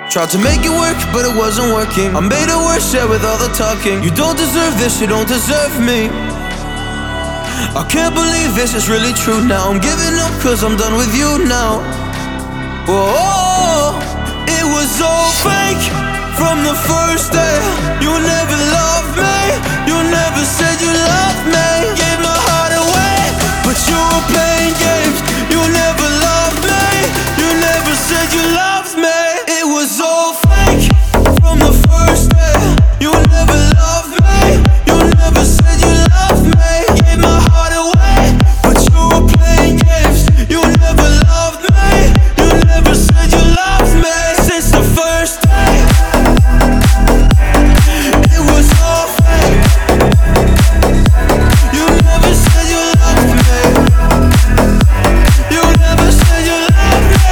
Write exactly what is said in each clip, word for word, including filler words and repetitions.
Tried to make it work, but it wasn't working. I made it worse, yeah, with all the talking. You don't deserve this, you don't deserve me. I can't believe this is really true now. I'm giving up cause I'm done with you now. Whoa, it was all fake from the first day. You never loved me, you never said you loved me. Gave my heart away, but you were playing games. You never loved me, you never said you loved me. It was all fake from the first day. You never loved me, you never said you loved me. Gave my heart away, but you were playing games. You never loved me, you never said you loved me. Since the first day, it was all fake. You never said you loved me, you never said you loved me.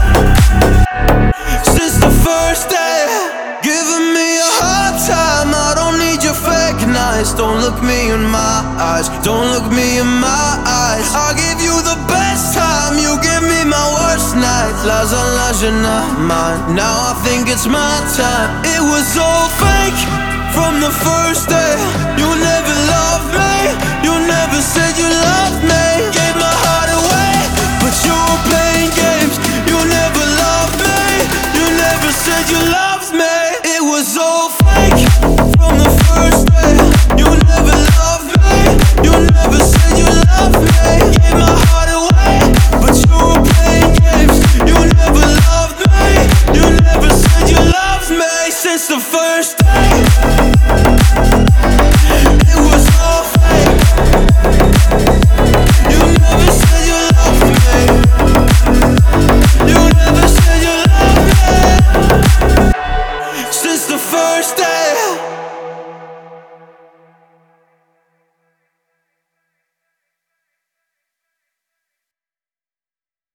Since the first day, giving me a hard time. I don't need your fake nights. Don't look me in my eyes, don't look me in my eyes. I give you the best time, you give me my worst nights. Lies on lies, you're not mine. Now I think it's my time. It was all fake from the first day. You never loved me, you never said you loved me.